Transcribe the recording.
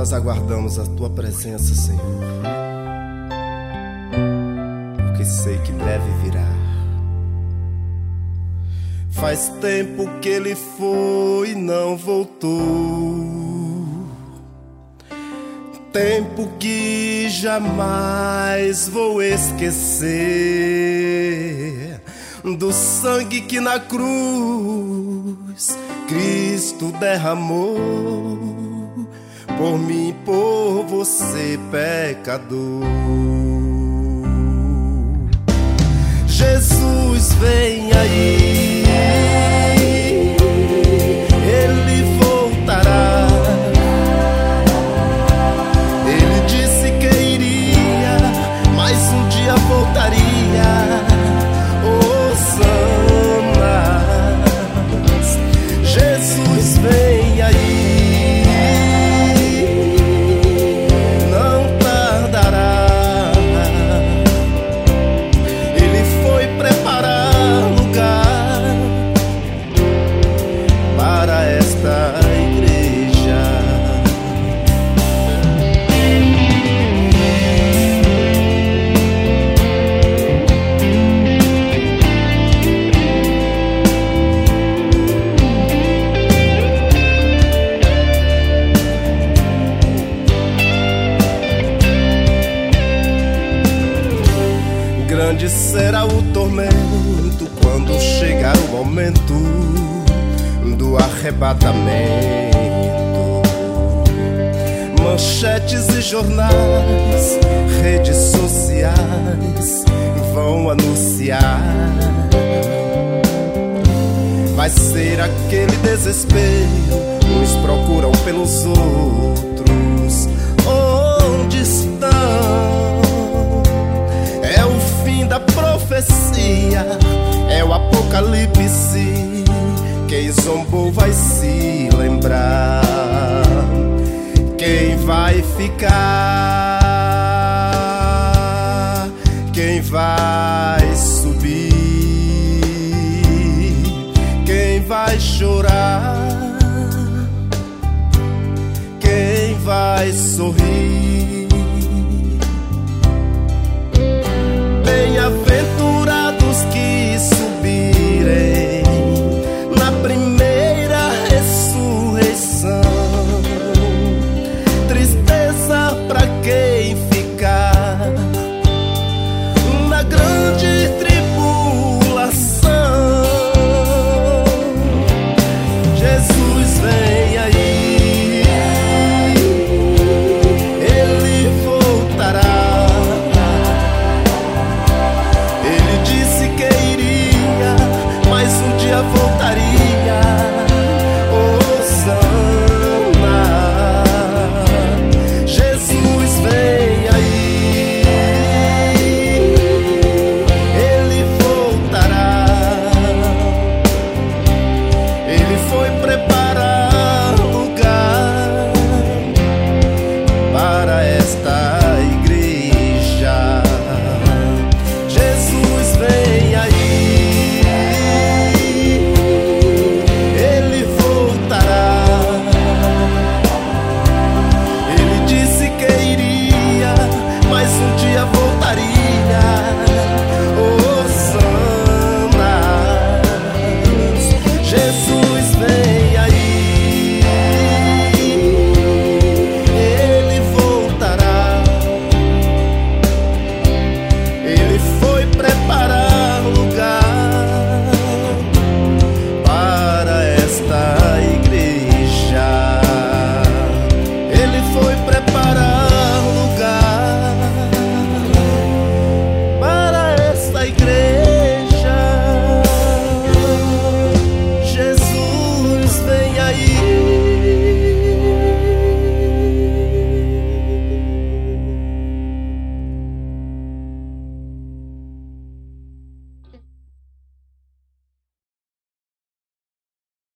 nós aguardamos a Tua presença, Senhor, porque sei que breve virá. Faz tempo que Ele foi e não voltou, tempo que jamais vou esquecer, do sangue que na cruz Cristo derramou por mim e por você, pecador. Jesus vem aí, Ele voltará. Ele disse que iria, mas um dia voltaria. Hosannas, Jesus vem aí, não tardará. Ele foi preparar lugar para esta igreja. Grande será o tormento quando chegar o momento do arrebatamento. Manchetes e jornais, redes sociais vão anunciar. Vai ser aquele desespero, uns procuram pelos outros. Onde estão? É o fim da profecia, é o apocalipse. Quem zombou vai se lembrar. Quem vai ficar? Quem vai subir? Quem vai chorar? Quem vai sorrir?